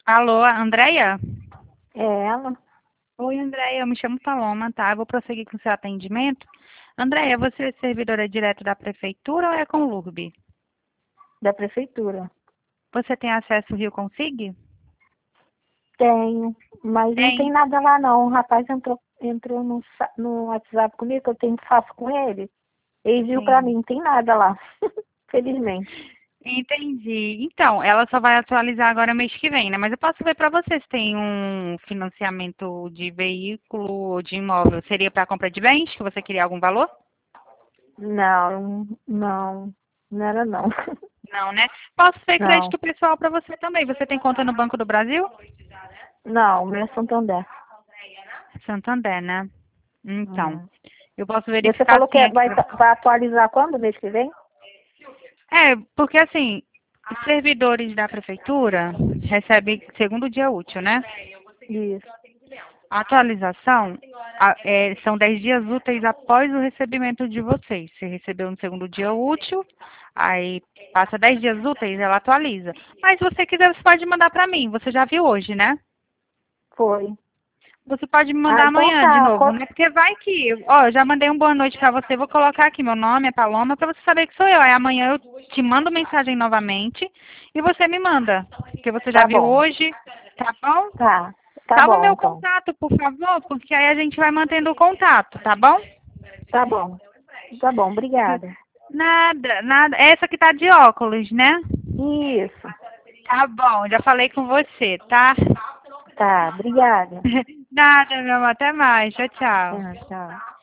Alô, Andréia? É ela? Oi, Andréia, eu me chamo Paloma, tá? Eu vou prosseguir com o seu atendimento. Andréia, você é servidora direto da prefeitura ou é com o LURB? Da prefeitura. Você tem acesso ao Rio Consig? Tenho, mas não tem Tem. nada lá não. O rapaz entrou no WhatsApp comigo, que eu tenho faço com ele. Ele viu pra Sim. mim, não tem nada lá. Felizmente. Entendi. Então, ela só vai atualizar agora mês que vem, né? Mas eu posso ver para você se tem um financiamento de veículo ou de imóvel. Seria para compra de bens que você queria algum valor? Não, não. Não era não. Não, né? Posso ver Não. crédito pessoal para você também. Você tem conta no Banco do Brasil? Não, meu é Santander. Santander, né? Então, Uhum. eu posso Você verificar falou que sim aqui. vai atualizar quando? Mês que vem? É, porque assim, os servidores da prefeitura recebem segundo dia útil, né? Isso. A atualização são 10 dias úteis após o recebimento de vocês. Você recebeu no segundo dia útil, aí passa 10 dias úteis, ela atualiza. Mas se você quiser, você pode mandar para mim. Você já viu hoje, né? Foi. Você pode me Ah, mandar então amanhã de tá. novo, né? Porque vai que, ó, eu já mandei um boa noite pra você, vou colocar aqui meu nome, é Paloma, pra você saber que sou eu. Aí amanhã eu te mando mensagem novamente e você me manda, porque você já Tá viu bom. hoje, tá bom? Tá. Tá Salva o bom, meu então. contato, por favor, porque aí a gente vai mantendo o contato, tá bom? Tá bom. Tá bom, obrigada. Nada, nada. Essa que tá de óculos, né? Isso. Tá bom, já falei com você, tá? Tá, obrigada. Nada, meu amor, até mais. Tchau, tchau. Tchau.